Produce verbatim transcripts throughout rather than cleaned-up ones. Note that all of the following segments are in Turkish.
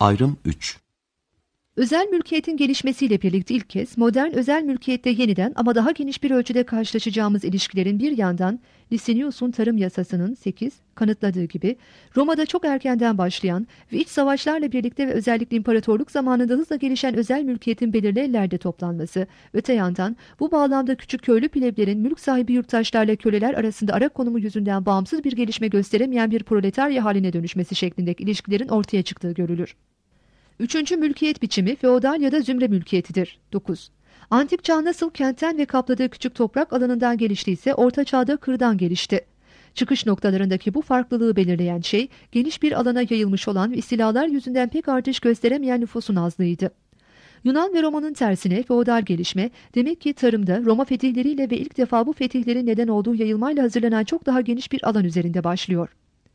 Ayrım üç. Özel mülkiyetin gelişmesiyle birlikte ilk kez modern özel mülkiyette yeniden ama daha geniş bir ölçüde karşılaşacağımız ilişkilerin bir yandan Licinius'un tarım yasasının sekiz kanıtladığı gibi Roma'da çok erkenden başlayan ve iç savaşlarla birlikte ve özellikle imparatorluk zamanında hızla gelişen özel mülkiyetin belirli ellerde toplanması, öte yandan bu bağlamda küçük köylü pleblerin mülk sahibi yurttaşlarla köleler arasında ara konumu yüzünden bağımsız bir gelişme gösteremeyen bir proletarya haline dönüşmesi şeklindeki ilişkilerin ortaya çıktığı görülür. Üçüncü mülkiyet biçimi feodal ya da zümre mülkiyetidir. dokuz. Antik çağ nasıl kentten ve kapladığı küçük toprak alanından geliştiyse Orta Çağ'da kırdan gelişti. Çıkış noktalarındaki bu farklılığı belirleyen şey geniş bir alana yayılmış olan ve istilalar yüzünden pek artış gösteremeyen nüfusun azlığıydı. Yunan ve Roma'nın tersine feodal gelişme demek ki tarımda Roma fetihleriyle ve ilk defa bu fetihlerin neden olduğu yayılmayla hazırlanan çok daha geniş bir alan üzerinde başlıyor.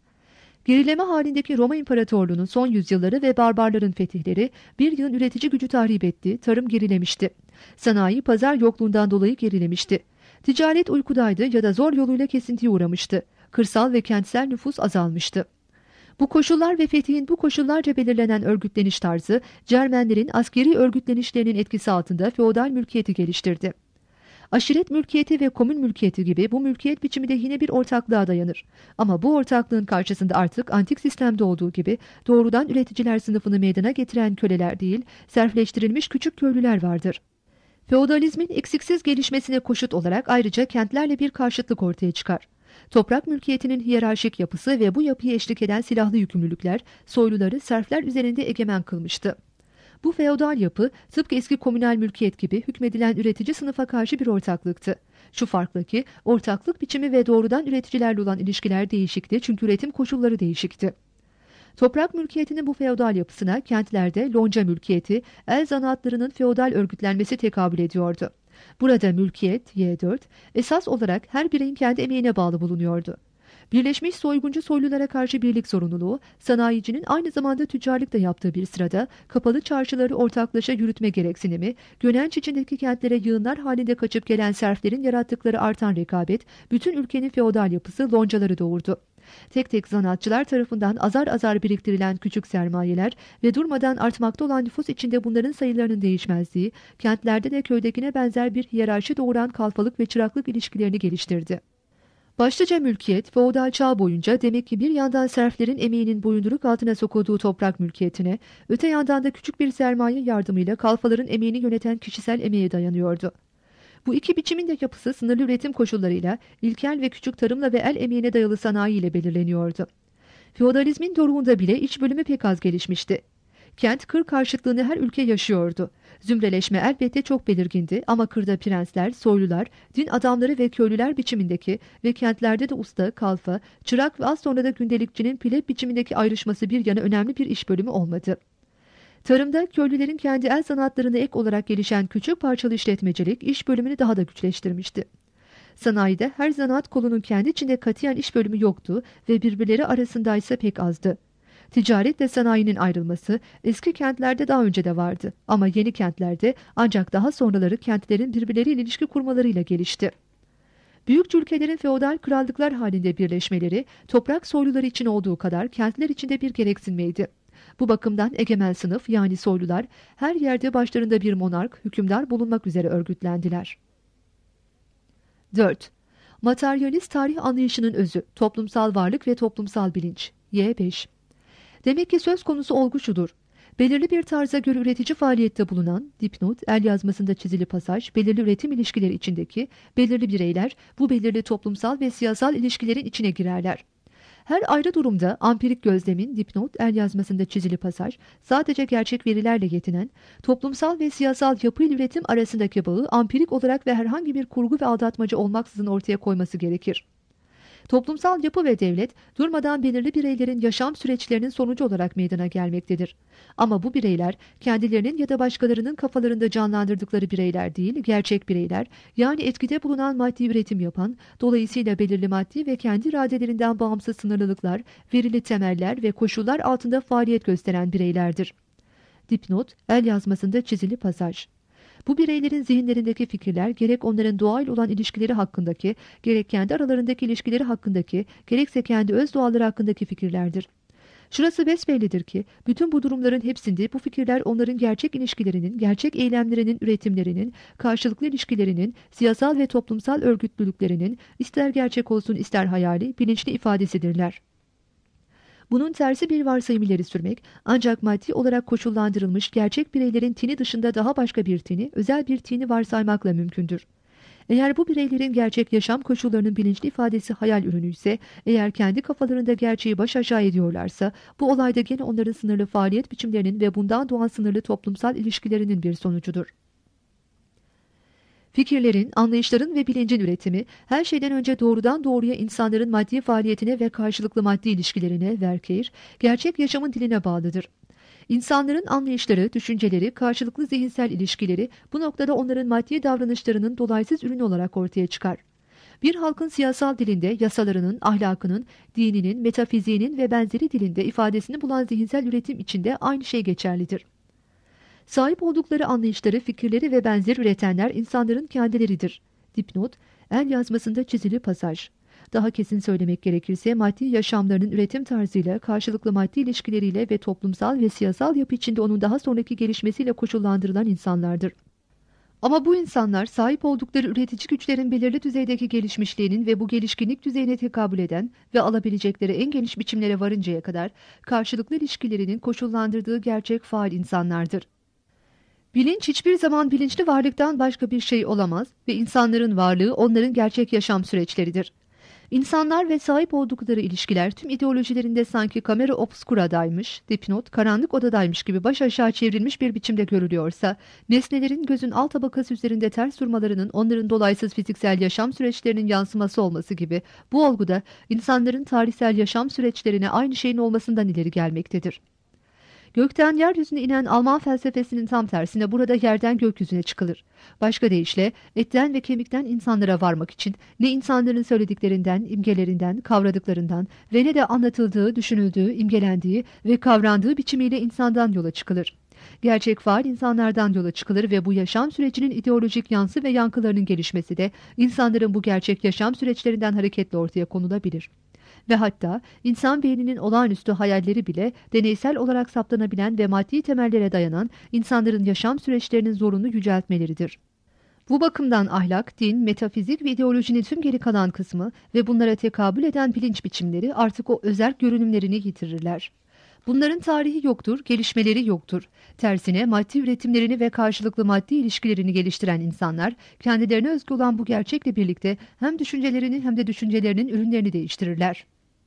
Gerileme halindeki Roma İmparatorluğu'nun son yüzyılları ve barbarların fetihleri bir yığın üretici gücü tahrip etti, tarım gerilemişti. Sanayi pazar yokluğundan dolayı gerilemişti. Ticaret uykudaydı ya da zor yoluyla kesintiye uğramıştı. Kırsal ve kentsel nüfus azalmıştı. Bu koşullar ve fetihin bu koşullarca belirlenen örgütleniş tarzı, Cermenlerin askeri örgütlenişlerinin etkisi altında feodal mülkiyeti geliştirdi. Aşiret mülkiyeti ve komün mülkiyeti gibi bu mülkiyet biçimi de yine bir ortaklığa dayanır. Ama bu ortaklığın karşısında artık antik sistemde olduğu gibi doğrudan üreticiler sınıfını meydana getiren köleler değil, serfleştirilmiş küçük köylüler vardır. Feodalizmin eksiksiz gelişmesine koşut olarak ayrıca kentlerle bir karşıtlık ortaya çıkar. Toprak mülkiyetinin hiyerarşik yapısı ve bu yapıya eşlik eden silahlı yükümlülükler, soyluları serfler üzerinde egemen kılmıştı. Bu feodal yapı tıpkı eski komünal mülkiyet gibi hükmedilen üretici sınıfa karşı bir ortaklıktı. Şu farkla ki ortaklık biçimi ve doğrudan üreticilerle olan ilişkiler değişikti çünkü üretim koşulları değişikti. Toprak mülkiyetinin bu feodal yapısına kentlerde lonca mülkiyeti, el zanaatlarının feodal örgütlenmesi tekabül ediyordu. Burada mülkiyet Y dört esas olarak her bireyin kendi emeğine bağlı bulunuyordu. Birleşmiş soyguncu soylulara karşı birlik zorunluluğu, sanayicinin aynı zamanda tüccarlık da yaptığı bir sırada kapalı çarşıları ortaklaşa yürütme gereksinimi, Gönenç içindeki kentlere yığınlar halinde kaçıp gelen serflerin yarattıkları artan rekabet, bütün ülkenin feodal yapısı loncaları doğurdu. Tek tek zanaatçılar tarafından azar azar biriktirilen küçük sermayeler ve durmadan artmakta olan nüfus içinde bunların sayılarının değişmezliği, kentlerde de köydekine benzer bir hiyerarşi doğuran kalfalık ve çıraklık ilişkilerini geliştirdi. Başlıca mülkiyet, feodal çağ boyunca demek ki bir yandan serflerin emeğinin boyunduruk altına sokulduğu toprak mülkiyetine, öte yandan da küçük bir sermaye yardımıyla kalfaların emeğini yöneten kişisel emeğe dayanıyordu. Bu iki biçimin de yapısı sınırlı üretim koşullarıyla, ilkel ve küçük tarımla ve el emeğine dayalı sanayi ile belirleniyordu. Feodalizmin doruğunda bile iç bölümü pek az gelişmişti. Kent kır karşıtlığını her ülke yaşıyordu. Zümreleşme elbette çok belirgindi ama kırda prensler, soylular, din adamları ve köylüler biçimindeki ve kentlerde de usta, kalfa, çırak ve az sonra da gündelikçinin pleb biçimindeki ayrışması bir yana önemli bir iş bölümü olmadı. Tarımda köylülerin kendi el sanatlarına ek olarak gelişen küçük parçalı işletmecilik iş bölümünü daha da güçleştirmişti. Sanayide her zanaat kolunun kendi içinde katiyen iş bölümü yoktu ve birbirleri arasındaysa pek azdı. Ticaretle sanayinin ayrılması eski kentlerde daha önce de vardı ama yeni kentlerde ancak daha sonraları kentlerin birbirleriyle ilişki kurmalarıyla gelişti. Büyük ülkelerin feodal krallıklar halinde birleşmeleri toprak soyluları için olduğu kadar kentler için de bir gereksinmeydi. Bu bakımdan egemen sınıf yani soylular her yerde başlarında bir monark, hükümdar bulunmak üzere örgütlendiler. dört. Materyalist tarih anlayışının özü, toplumsal varlık ve toplumsal bilinç. Y beş. Demek ki söz konusu olgu şudur. Belirli bir tarza göre üretici faaliyette bulunan, dipnot, el yazmasında çizili pasaj, belirli üretim ilişkileri içindeki belirli bireyler bu belirli toplumsal ve siyasal ilişkilerin içine girerler. Her ayrı durumda ampirik gözlemin, dipnot, el yazmasında çizili pasaj, sadece gerçek verilerle yetinen, toplumsal ve siyasal yapı ile üretim arasındaki bağı ampirik olarak ve herhangi bir kurgu ve aldatmaca olmaksızın ortaya koyması gerekir. Toplumsal yapı ve devlet durmadan belirli bireylerin yaşam süreçlerinin sonucu olarak meydana gelmektedir. Ama bu bireyler kendilerinin ya da başkalarının kafalarında canlandırdıkları bireyler değil, gerçek bireyler, yani etkide bulunan maddi üretim yapan, dolayısıyla belirli maddi ve kendi iradelerinden bağımsız sınırlılıklar, verili temeller ve koşullar altında faaliyet gösteren bireylerdir. Dipnot, el yazmasında çizili pasaj. Bu bireylerin zihinlerindeki fikirler gerek onların doğayla olan ilişkileri hakkındaki, gerek kendi aralarındaki ilişkileri hakkındaki, gerekse kendi öz doğaları hakkındaki fikirlerdir. Şurası besbellidir ki bütün bu durumların hepsinde bu fikirler onların gerçek ilişkilerinin, gerçek eylemlerinin, üretimlerinin, karşılıklı ilişkilerinin, siyasal ve toplumsal örgütlülüklerinin ister gerçek olsun ister hayali bilinçli ifadesidirler. Bunun tersi bir varsayım ileri sürmek ancak maddi olarak koşullandırılmış gerçek bireylerin tini dışında daha başka bir tini, özel bir tini varsaymakla mümkündür. Eğer bu bireylerin gerçek yaşam koşullarının bilinçli ifadesi hayal ürünü ise, eğer kendi kafalarında gerçeği baş aşağı ediyorlarsa, bu olayda gene onların sınırlı faaliyet biçimlerinin ve bundan doğan sınırlı toplumsal ilişkilerinin bir sonucudur. Fikirlerin, anlayışların ve bilincin üretimi, her şeyden önce doğrudan doğruya insanların maddi faaliyetine ve karşılıklı maddi ilişkilerine, verkeir, gerçek yaşamın diline bağlıdır. İnsanların anlayışları, düşünceleri, karşılıklı zihinsel ilişkileri bu noktada onların maddi davranışlarının dolaysız ürünü olarak ortaya çıkar. Bir halkın siyasal dilinde yasalarının, ahlakının, dininin, metafiziğinin ve benzeri dilinde ifadesini bulan zihinsel üretim içinde aynı şey geçerlidir. Sahip oldukları anlayışları, fikirleri ve benzer üretenler insanların kendileridir. Dipnot, el yazmasında çizili pasaj. Daha kesin söylemek gerekirse maddi yaşamlarının üretim tarzıyla, karşılıklı maddi ilişkileriyle ve toplumsal ve siyasal yapı içinde onun daha sonraki gelişmesiyle koşullandırılan insanlardır. Ama bu insanlar sahip oldukları üretici güçlerin belirli düzeydeki gelişmişliğinin ve bu gelişkinlik düzeyine tekabül eden ve alabilecekleri en geniş biçimlere varıncaya kadar karşılıklı ilişkilerinin koşullandırdığı gerçek faal insanlardır. Bilinç hiçbir zaman bilinçli varlıktan başka bir şey olamaz ve insanların varlığı onların gerçek yaşam süreçleridir. İnsanlar ve sahip oldukları ilişkiler tüm ideolojilerinde sanki kamera obscuradaymış, dipnot, karanlık odadaymış gibi baş aşağı çevrilmiş bir biçimde görülüyorsa, nesnelerin gözün alt tabakası üzerinde ters durmalarının onların dolaysız fiziksel yaşam süreçlerinin yansıması olması gibi, bu olguda insanların tarihsel yaşam süreçlerine aynı şeyin olmasından ileri gelmektedir. Gökten yeryüzüne inen Alman felsefesinin tam tersine burada yerden gökyüzüne çıkılır. Başka deyişle etten ve kemikten insanlara varmak için ne insanların söylediklerinden, imgelerinden, kavradıklarından ve ne de anlatıldığı, düşünüldüğü, imgelendiği ve kavrandığı biçimiyle insandan yola çıkılır. Gerçek faal insanlardan yola çıkılır ve bu yaşam sürecinin ideolojik yansı ve yankılarının gelişmesi de insanların bu gerçek yaşam süreçlerinden hareketle ortaya konulabilir. Ve hatta insan beyninin olağanüstü hayalleri bile deneysel olarak saptanabilen ve maddi temellere dayanan insanların yaşam süreçlerinin zorunu yüceltmeleridir. Bu bakımdan ahlak, din, metafizik ve ideolojinin tüm geri kalan kısmı ve bunlara tekabül eden bilinç biçimleri artık o özerk görünümlerini yitirirler. Bunların tarihi yoktur, gelişmeleri yoktur. Tersine maddi üretimlerini ve karşılıklı maddi ilişkilerini geliştiren insanlar, kendilerine özgü olan bu gerçekle birlikte hem düşüncelerini hem de düşüncelerinin ürünlerini değiştirirler.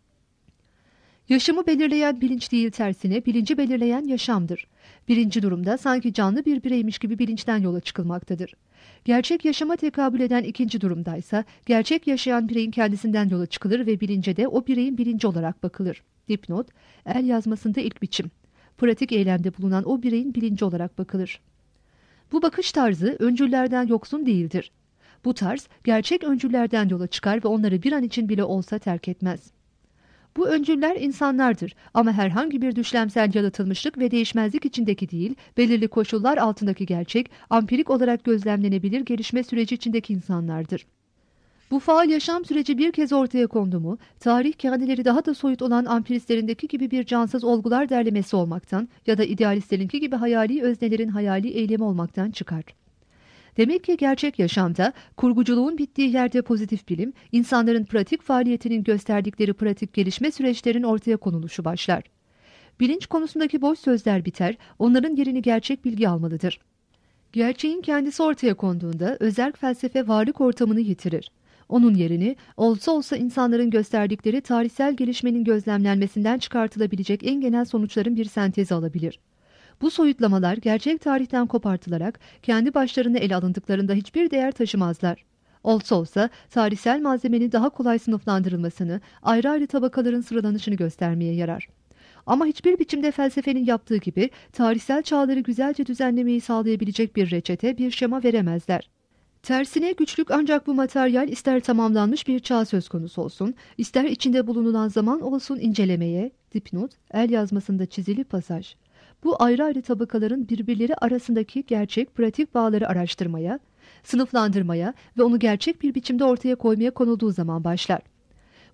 Yaşamı belirleyen bilinç değil, tersine bilinci belirleyen yaşamdır. Birinci durumda sanki canlı bir bireymiş gibi bilinçten yola çıkılmaktadır. Gerçek yaşama tekabül eden ikinci durumdaysa gerçek yaşayan bireyin kendisinden yola çıkılır ve bilince de o bireyin bilinci olarak bakılır. Dipnot, el yazmasında ilk biçim. Pratik eylemde bulunan o bireyin bilinci olarak bakılır. Bu bakış tarzı öncüllerden yoksun değildir. Bu tarz gerçek öncüllerden yola çıkar ve onları bir an için bile olsa terk etmez. Bu öncüller insanlardır ama herhangi bir düşlemsel yalıtılmışlık ve değişmezlik içindeki değil, belirli koşullar altındaki gerçek, ampirik olarak gözlemlenebilir gelişme süreci içindeki insanlardır. Bu faal yaşam süreci bir kez ortaya kondu mu, tarih kendileri daha da soyut olan ampiristlerindeki gibi bir cansız olgular derlemesi olmaktan ya da idealistlerinki gibi hayali öznelerin hayali eylemi olmaktan çıkar. Demek ki gerçek yaşamda kurguculuğun bittiği yerde pozitif bilim, insanların pratik faaliyetinin gösterdikleri pratik gelişme süreçlerinin ortaya konuluşu başlar. Bilinç konusundaki boş sözler biter, onların yerini gerçek bilgi almalıdır. Gerçeğin kendisi ortaya konduğunda özerk felsefe varlık ortamını yitirir. Onun yerini olsa olsa insanların gösterdikleri tarihsel gelişmenin gözlemlenmesinden çıkartılabilecek en genel sonuçların bir sentezi alabilir. Bu soyutlamalar gerçek tarihten kopartılarak kendi başlarına ele alındıklarında hiçbir değer taşımazlar. Olsa olsa tarihsel malzemenin daha kolay sınıflandırılmasını, ayrı ayrı tabakaların sıralanışını göstermeye yarar. Ama hiçbir biçimde felsefenin yaptığı gibi tarihsel çağları güzelce düzenlemeyi sağlayabilecek bir reçete, bir şema veremezler. Tersine güçlük ancak bu materyal ister tamamlanmış bir çağ söz konusu olsun, ister içinde bulunulan zaman olsun incelemeye, dipnot, el yazmasında çizili pasaj. Bu ayrı ayrı tabakaların birbirleri arasındaki gerçek pratik bağları araştırmaya, sınıflandırmaya ve onu gerçek bir biçimde ortaya koymaya konulduğu zaman başlar.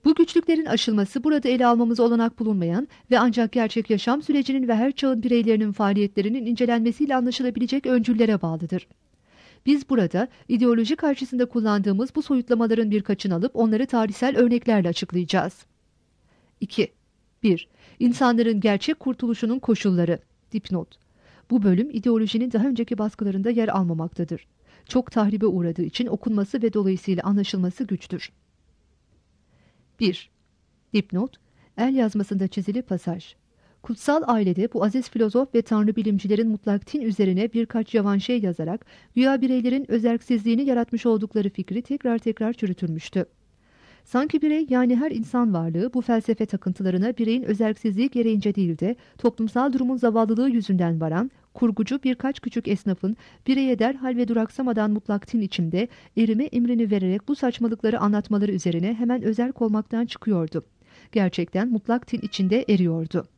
Bu güçlüklerin aşılması burada ele almamıza olanak bulunmayan ve ancak gerçek yaşam sürecinin ve her çağın bireylerinin faaliyetlerinin incelenmesiyle anlaşılabilecek öncüllere bağlıdır. Biz burada ideoloji karşısında kullandığımız bu soyutlamaların birkaçını alıp onları tarihsel örneklerle açıklayacağız. iki. bir. İnsanların gerçek kurtuluşunun koşulları. Dipnot. Bu bölüm ideolojinin daha önceki baskılarında yer almamaktadır. Çok tahribe uğradığı için okunması ve dolayısıyla anlaşılması güçtür. bir. Dipnot. El yazmasında çizili pasaj. Kutsal Ailede bu aziz filozof ve tanrı bilimcilerin mutlak tin üzerine birkaç yavan şey yazarak güya bireylerin özerksizliğini yaratmış oldukları fikri tekrar tekrar çürütülmüştü. Sanki birey yani her insan varlığı bu felsefe takıntılarına bireyin özerksizliği gereğince değil de toplumsal durumun zavallılığı yüzünden varan kurgucu birkaç küçük esnafın bireye derhal ve duraksamadan mutlak tin içinde erime emrini vererek bu saçmalıkları anlatmaları üzerine hemen özerk olmaktan çıkıyordu. Gerçekten mutlak tin içinde eriyordu.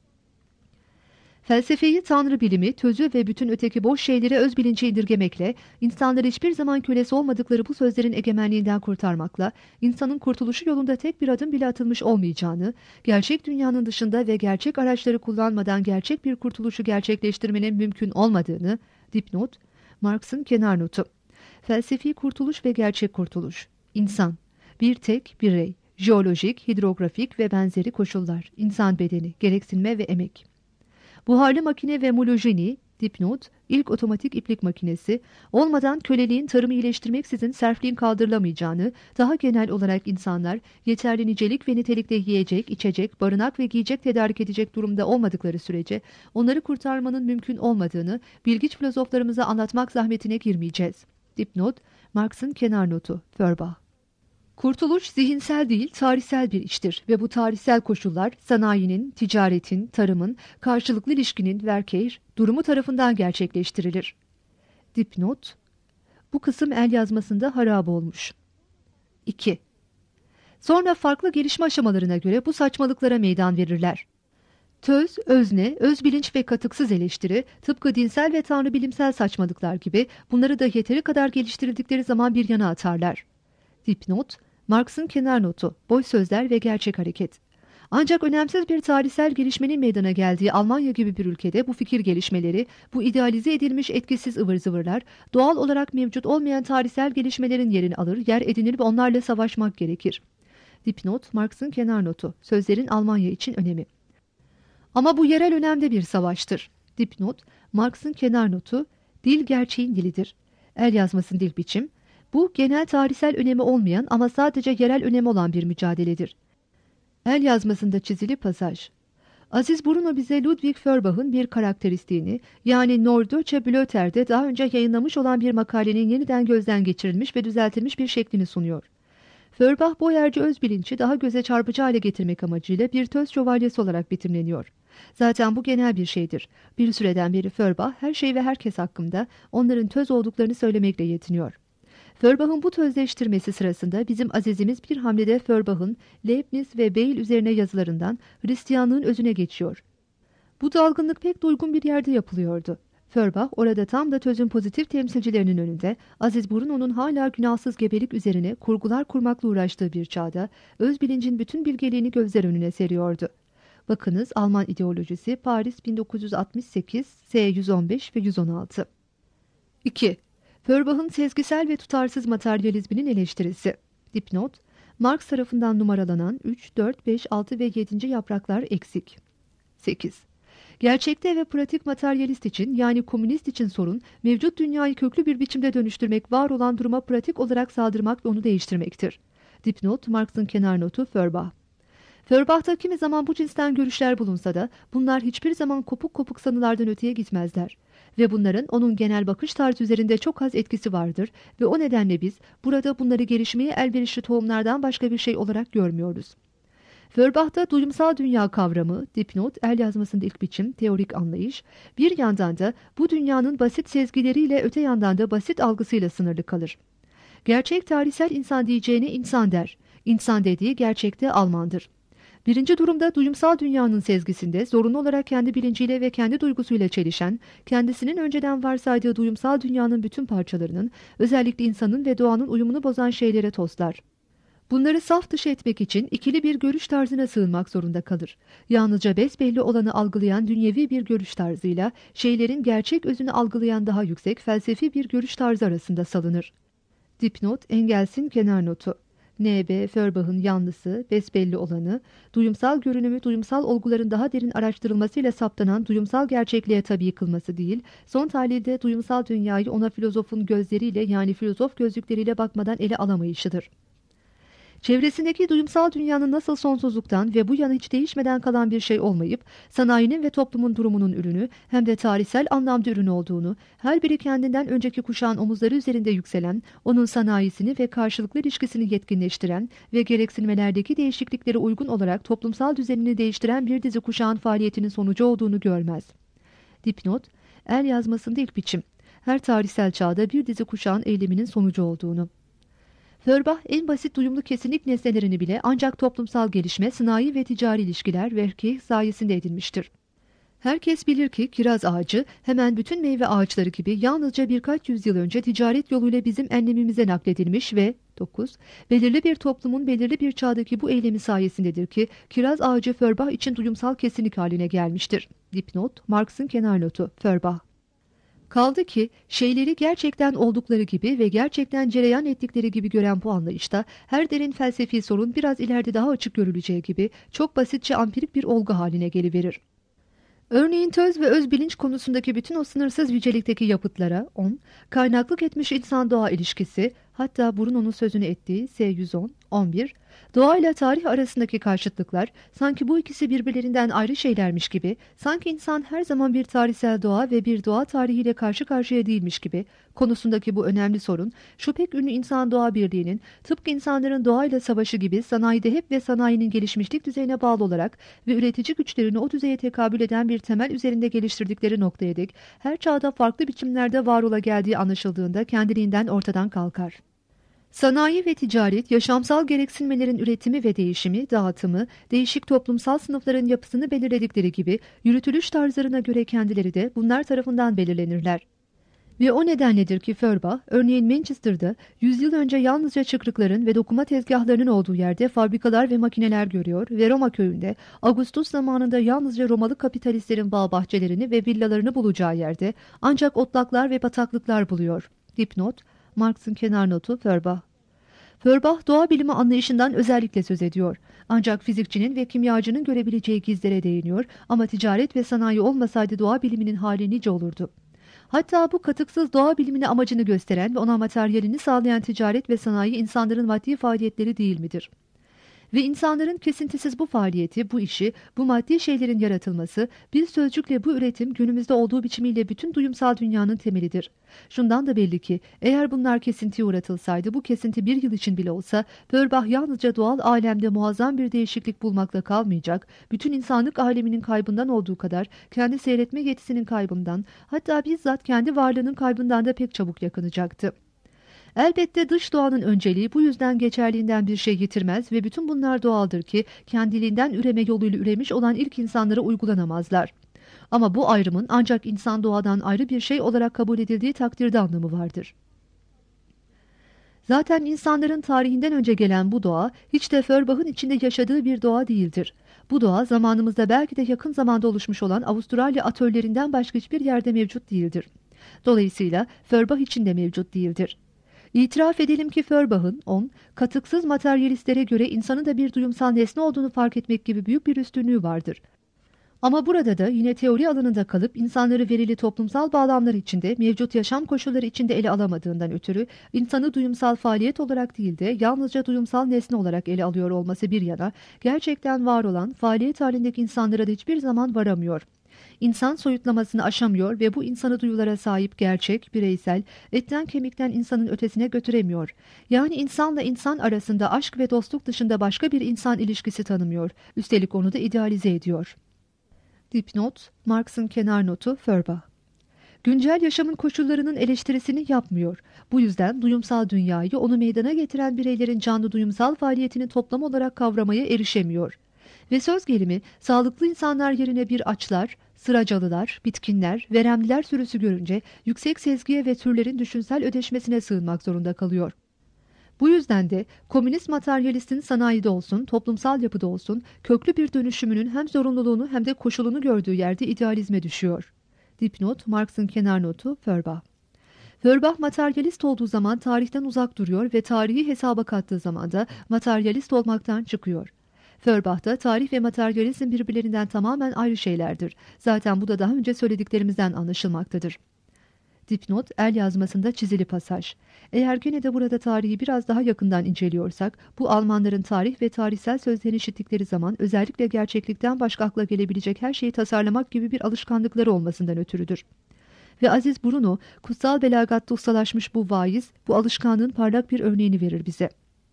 Felsefeyi, tanrı bilimi, tözü ve bütün öteki boş şeyleri öz bilince indirgemekle, insanları hiçbir zaman kölesi olmadıkları bu sözlerin egemenliğinden kurtarmakla, insanın kurtuluşu yolunda tek bir adım bile atılmış olmayacağını, gerçek dünyanın dışında ve gerçek araçları kullanmadan gerçek bir kurtuluşu gerçekleştirmenin mümkün olmadığını, dipnot, Marx'ın kenar notu. Felsefi kurtuluş ve gerçek kurtuluş. İnsan, bir tek birey, jeolojik, hidrografik ve benzeri koşullar, insan bedeni, gereksinme ve emek. Buharlı makine ve mulojeni, dipnot, ilk otomatik iplik makinesi, olmadan köleliğin tarımı iyileştirmeksizin serfliğin kaldırılamayacağını, daha genel olarak insanlar yeterli nicelik ve nitelikte yiyecek, içecek, barınak ve giyecek tedarik edecek durumda olmadıkları sürece onları kurtarmanın mümkün olmadığını bilgiç filozoflarımıza anlatmak zahmetine girmeyeceğiz. Dipnot, Marx'ın kenar notu, Feuerbach. Kurtuluş zihinsel değil, tarihsel bir iştir ve bu tarihsel koşullar sanayinin, ticaretin, tarımın, karşılıklı ilişkinin Verkehr durumu tarafından gerçekleştirilir. Dipnot, bu kısım el yazmasında harap olmuş. iki. Sonra farklı gelişme aşamalarına göre bu saçmalıklara meydan verirler. Töz, özne, özbilinç ve katıksız eleştiri, tıpkı dinsel ve tanrı bilimsel saçmalıklar gibi bunları da yeteri kadar geliştirildikleri zaman bir yana atarlar. Dipnot, Marx'ın kenar notu, boş sözler ve gerçek hareket. Ancak önemsiz bir tarihsel gelişmenin meydana geldiği Almanya gibi bir ülkede bu fikir gelişmeleri, bu idealize edilmiş etkisiz ıvır zıvırlar, doğal olarak mevcut olmayan tarihsel gelişmelerin yerini alır, yer edinir ve onlarla savaşmak gerekir. Dipnot, Marx'ın kenar notu, sözlerin Almanya için önemi. Ama bu yerel önemde bir savaştır. Dipnot, Marx'ın kenar notu, dil gerçeğin dilidir. El yazmasının dil biçim, bu genel tarihsel önemi olmayan ama sadece yerel önemi olan bir mücadeledir. El yazmasında çizili pasaj. Aziz Bruno bize Ludwig Feuerbach'ın bir karakteristiğini, yani Norddeutsche Blätter'de daha önce yayınlamış olan bir makalenin yeniden gözden geçirilmiş ve düzeltilmiş bir şeklini sunuyor. Feuerbach, boyerci özbilinci daha göze çarpıcı hale getirmek amacıyla bir töz şövalyesi olarak betimleniyor. Zaten bu genel bir şeydir. Bir süreden beri Feuerbach her şey ve herkes hakkında onların töz olduklarını söylemekle yetiniyor. Feuerbach'ın bu tözleştirmesi sırasında bizim azizimiz bir hamlede Feuerbach'ın Leibniz ve Bale üzerine yazılarından Hristiyanlığın özüne geçiyor. Bu dalgınlık pek duygun bir yerde yapılıyordu. Feuerbach orada tam da tözün pozitif temsilcilerinin önünde Aziz Bruno'nun hala günahsız gebelik üzerine kurgular kurmakla uğraştığı bir çağda öz bilincin bütün bilgeliğini gözler önüne seriyordu. Bakınız Alman ideolojisi Paris bin dokuz yüz altmış sekiz, S yüz on beş ve yüz on altı. iki. Feuerbach'ın sezgisel ve tutarsız materyalizminin eleştirisi. Dipnot, Marx tarafından numaralanan üç, dört, beş, altı ve yedinci yapraklar eksik. sekiz. Gerçekte ve pratik materyalist için yani komünist için sorun, mevcut dünyayı köklü bir biçimde dönüştürmek, var olan duruma pratik olarak saldırmak ve onu değiştirmektir. Dipnot, Marx'ın kenar notu, Feuerbach. Feuerbach'ta kimi zaman bu cinsten görüşler bulunsa da bunlar hiçbir zaman kopuk kopuk sanılardan öteye gitmezler. Ve bunların onun genel bakış tarzı üzerinde çok az etkisi vardır ve o nedenle biz burada bunları gelişmeye elverişli tohumlardan başka bir şey olarak görmüyoruz. Feuerbach'ta duyumsal dünya kavramı, dipnot, el yazmasında ilk biçim, teorik anlayış, bir yandan da bu dünyanın basit sezgileriyle öte yandan da basit algısıyla sınırlı kalır. Gerçek tarihsel insan diyeceğine insan der. İnsan dediği gerçekte Almandır. Birinci durumda duyumsal dünyanın sezgisinde zorunlu olarak kendi bilinciyle ve kendi duygusuyla çelişen, kendisinin önceden varsaydığı duyumsal dünyanın bütün parçalarının, özellikle insanın ve doğanın uyumunu bozan şeylere toslar. Bunları saf dışı etmek için ikili bir görüş tarzına sığınmak zorunda kalır. Yalnızca besbelli olanı algılayan dünyevi bir görüş tarzıyla şeylerin gerçek özünü algılayan daha yüksek felsefi bir görüş tarzı arasında salınır. Dipnot, Engels'in kenar notu. N B Feuerbach'ın yanlısı, besbelli olanı, duyumsal görünümü duyumsal olguların daha derin araştırılmasıyla saptanan duyumsal gerçekliğe tabi kılması değil, son tahlilde duyumsal dünyayı ona filozofun gözleriyle yani filozof gözlükleriyle bakmadan ele alamayışıdır. Çevresindeki duyumsal dünyanın nasıl sonsuzluktan ve bu yana hiç değişmeden kalan bir şey olmayıp, sanayinin ve toplumun durumunun ürünü hem de tarihsel anlamda ürün olduğunu, her biri kendinden önceki kuşağın omuzları üzerinde yükselen, onun sanayisini ve karşılıklı ilişkisini yetkinleştiren ve gereksinmelerdeki değişikliklere uygun olarak toplumsal düzenini değiştiren bir dizi kuşağın faaliyetinin sonucu olduğunu görmez. Dipnot, el yazmasında ilk biçim, her tarihsel çağda bir dizi kuşağın eyleminin sonucu olduğunu. Feuerbach en basit duyumlu kesinlik nesnelerini bile ancak toplumsal gelişme, sanayi ve ticari ilişkiler ve erkeği sayesinde edinmiştir. Herkes bilir ki kiraz ağacı hemen bütün meyve ağaçları gibi yalnızca birkaç yüzyıl önce ticaret yoluyla bizim enlemimize nakledilmiş ve dokuz belirli bir toplumun belirli bir çağdaki bu eylemi sayesindedir ki kiraz ağacı Feuerbach için duyumsal kesinlik haline gelmiştir. Dipnot, Marx'ın kenar notu, Feuerbach. Kaldı ki şeyleri gerçekten oldukları gibi ve gerçekten cereyan ettikleri gibi gören bu anlayışta her derin felsefi sorun biraz ileride daha açık görüleceği gibi çok basitçe ampirik bir olgu haline geliverir. Örneğin töz ve öz bilinç konusundaki bütün o sınırsız yücelikteki yapıtlara on, kaynaklık etmiş insan-doğa ilişkisi, hatta Bruno'nun sözünü ettiği S yüz on, on bir, doğayla tarih arasındaki karşıtlıklar, sanki bu ikisi birbirlerinden ayrı şeylermiş gibi, sanki insan her zaman bir tarihsel doğa ve bir doğa tarihiyle karşı karşıya değilmiş gibi, konusundaki bu önemli sorun, şu pek ünlü insan-doğa birliğinin, tıpkı insanların doğayla savaşı gibi sanayide hep ve sanayinin gelişmişlik düzeyine bağlı olarak ve üretici güçlerini o düzeye tekabül eden bir temel üzerinde geliştirdikleri noktaya dek, her çağda farklı biçimlerde var ola geldiği anlaşıldığında kendiliğinden ortadan kalkar. Sanayi ve ticaret, yaşamsal gereksinmelerin üretimi ve değişimi, dağıtımı, değişik toplumsal sınıfların yapısını belirledikleri gibi yürütülüş tarzlarına göre kendileri de bunlar tarafından belirlenirler. Ve o nedenledir ki Feuerbach, örneğin Manchester'da yüzyıl önce yalnızca çıkrıkların ve dokuma tezgahlarının olduğu yerde fabrikalar ve makineler görüyor ve Roma köyünde Augustus zamanında yalnızca Romalı kapitalistlerin bağ bahçelerini ve villalarını bulacağı yerde ancak otlaklar ve bataklıklar buluyor. Dipnot, Marx'ın kenar notu, Feuerbach. Feuerbach doğa bilimi anlayışından özellikle söz ediyor. Ancak fizikçinin ve kimyacının görebileceği gizlere değiniyor ama ticaret ve sanayi olmasaydı doğa biliminin hali nice olurdu. Hatta bu katıksız doğa bilimini amacını gösteren ve ona materyalini sağlayan ticaret ve sanayi insanların maddi faaliyetleri değil midir? Ve insanların kesintisiz bu faaliyeti, bu işi, bu maddi şeylerin yaratılması, bir sözcükle bu üretim günümüzde olduğu biçimiyle bütün duyumsal dünyanın temelidir. Şundan da belli ki eğer bunlar kesintiye uğratılsaydı, bu kesinti bir yıl için bile olsa, Feuerbach yalnızca doğal alemde muazzam bir değişiklik bulmakla kalmayacak, bütün insanlık aleminin kaybından olduğu kadar kendi seyretme yetisinin kaybından, hatta bizzat kendi varlığının kaybından da pek çabuk yakınacaktı. Elbette dış doğanın önceliği bu yüzden geçerliğinden bir şey yitirmez ve bütün bunlar doğaldır ki kendiliğinden üreme yoluyla üremiş olan ilk insanlara uygulanamazlar. Ama bu ayrımın ancak insan doğadan ayrı bir şey olarak kabul edildiği takdirde anlamı vardır. Zaten insanların tarihinden önce gelen bu doğa hiç de Feuerbach'ın içinde yaşadığı bir doğa değildir. Bu doğa zamanımızda belki de yakın zamanda oluşmuş olan Avustralya atölyelerinden başka hiçbir yerde mevcut değildir. Dolayısıyla Feuerbach içinde mevcut değildir. İtiraf edelim ki Feuerbach'ın on, katıksız materyalistlere göre insanın da bir duyumsal nesne olduğunu fark etmek gibi büyük bir üstünlüğü vardır. Ama burada da yine teori alanında kalıp insanları verili toplumsal bağlamlar içinde, mevcut yaşam koşulları içinde ele alamadığından ötürü insanı duyumsal faaliyet olarak değil de yalnızca duyumsal nesne olarak ele alıyor olması bir yana, gerçekten var olan faaliyet halindeki insanlara da hiçbir zaman varamıyor. İnsan soyutlamasını aşamıyor ve bu insanı duyulara sahip gerçek, bireysel, etten kemikten insanın ötesine götüremiyor. Yani insanla insan arasında aşk ve dostluk dışında başka bir insan ilişkisi tanımıyor. Üstelik onu da idealize ediyor. Dipnot, Marx'ın kenar notu, Feuerbach. Güncel yaşamın koşullarının eleştirisini yapmıyor. Bu yüzden duyumsal dünyayı onu meydana getiren bireylerin canlı duyumsal faaliyetini toplam olarak kavramaya erişemiyor. Ve söz gelimi sağlıklı insanlar yerine bir açlar, sıracalılar, bitkinler, veremliler sürüsü görünce yüksek sezgiye ve türlerin düşünsel ödeşmesine sığınmak zorunda kalıyor. Bu yüzden de komünist materyalistin sanayide olsun, toplumsal yapıda olsun köklü bir dönüşümünün hem zorunluluğunu hem de koşulunu gördüğü yerde idealizme düşüyor. Dipnot, Marx'ın kenar notu, Feuerbach. Feuerbach materyalist olduğu zaman tarihten uzak duruyor ve tarihi hesaba kattığı zaman da materyalist olmaktan çıkıyor. Feuerbach'ta tarih ve materyalizm birbirlerinden tamamen ayrı şeylerdir. Zaten bu da daha önce söylediklerimizden anlaşılmaktadır. Dipnot, el yazmasında çizili pasaj. Eğer gene de burada tarihi biraz daha yakından inceliyorsak, bu Almanların tarih ve tarihsel sözlerini işittikleri zaman özellikle gerçeklikten başka akla gelebilecek her şeyi tasarlamak gibi bir alışkanlıkları olmasından ötürüdür. Ve Aziz Bruno, kutsal belagatta ustalaşmış bu vaiz, bu alışkanlığın parlak bir örneğini verir bize.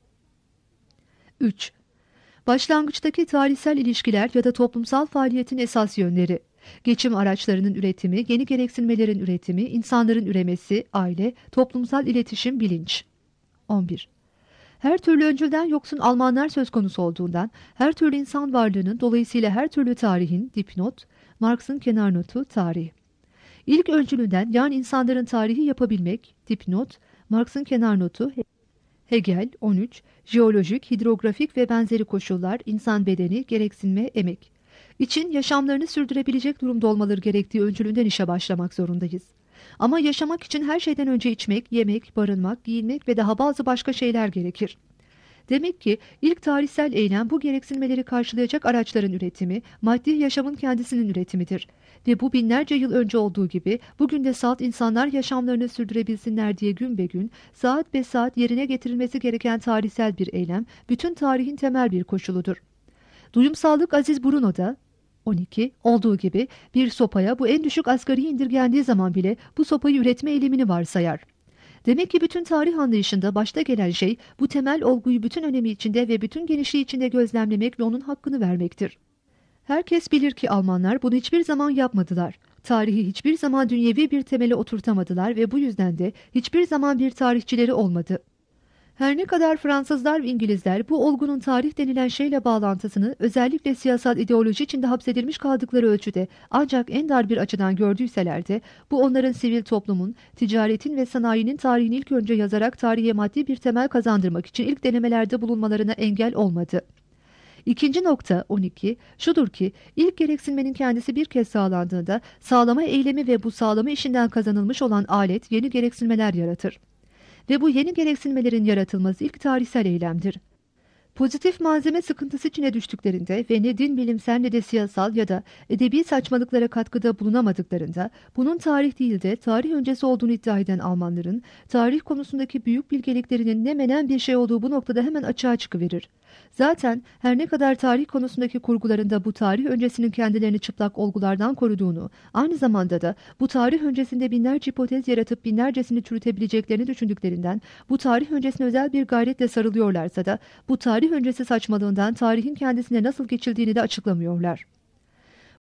üç. Başlangıçtaki tarihsel ilişkiler ya da toplumsal faaliyetin esas yönleri. Geçim araçlarının üretimi, yeni gereksinmelerin üretimi, insanların üremesi, aile, toplumsal iletişim, bilinç. on bir. Her türlü öncülden yoksun Almanlar söz konusu olduğundan, her türlü insan varlığının, dolayısıyla her türlü tarihin, dipnot, Marx'ın kenar notu, tarih. İlk öncülünden, yani insanların tarihi yapabilmek, dipnot, Marx'ın kenar notu, Hegel, on üç, jeolojik, hidrografik ve benzeri koşullar, insan bedeni, gereksinme, emek. İçin yaşamlarını sürdürebilecek durumda olmaları gerektiği öncülünden işe başlamak zorundayız. Ama yaşamak için her şeyden önce içmek, yemek, barınmak, giyinmek ve daha bazı başka şeyler gerekir. Demek ki ilk tarihsel eylem bu gereksinmeleri karşılayacak araçların üretimi, maddi yaşamın kendisinin üretimidir. Ve bu binlerce yıl önce olduğu gibi bugün de salt insanlar yaşamlarını sürdürebilsinler diye gün be gün, saat be saat yerine getirilmesi gereken tarihsel bir eylem, bütün tarihin temel bir koşuludur. Duyumsallık Aziz Bruno'da, on iki, olduğu gibi bir sopaya bu en düşük asgari indirgendiği zaman bile bu sopayı üretme eylemini varsayar. Demek ki bütün tarih anlayışında başta gelen şey bu temel olguyu bütün önemi içinde ve bütün genişliği içinde gözlemlemek ve onun hakkını vermektir. Herkes bilir ki Almanlar bunu hiçbir zaman yapmadılar. Tarihi hiçbir zaman dünyevi bir temele oturtamadılar ve bu yüzden de hiçbir zaman bir tarihçileri olmadı. Her ne kadar Fransızlar ve İngilizler bu olgunun tarih denilen şeyle bağlantısını özellikle siyasal ideoloji içinde hapsedilmiş kaldıkları ölçüde ancak en dar bir açıdan gördüyseler de bu onların sivil toplumun, ticaretin ve sanayinin tarihini ilk önce yazarak tarihe maddi bir temel kazandırmak için ilk denemelerde bulunmalarına engel olmadı. İkinci nokta on iki şudur ki ilk gereksinmenin kendisi bir kez sağlandığında sağlama eylemi ve bu sağlama işinden kazanılmış olan alet yeni gereksinmeler yaratır. Ve bu yeni gereksinmelerin yaratılması ilk tarihsel eylemdir. Pozitif malzeme sıkıntısı içine düştüklerinde ve ne din bilimsel ne de siyasal ya da edebi saçmalıklara katkıda bulunamadıklarında bunun tarih değil de tarih öncesi olduğunu iddia eden Almanların tarih konusundaki büyük bilgeliklerinin ne menen bir şey olduğu bu noktada hemen açığa çıkıverir. Zaten her ne kadar tarih konusundaki kurgularında bu tarih öncesinin kendilerini çıplak olgulardan koruduğunu, aynı zamanda da bu tarih öncesinde binlerce hipotez yaratıp binlercesini çürütebileceklerini düşündüklerinden bu tarih öncesine özel bir gayretle sarılıyorlarsa da bu tarih öncesi saçmalığından tarihin kendisine nasıl geçildiğini de açıklamıyorlar.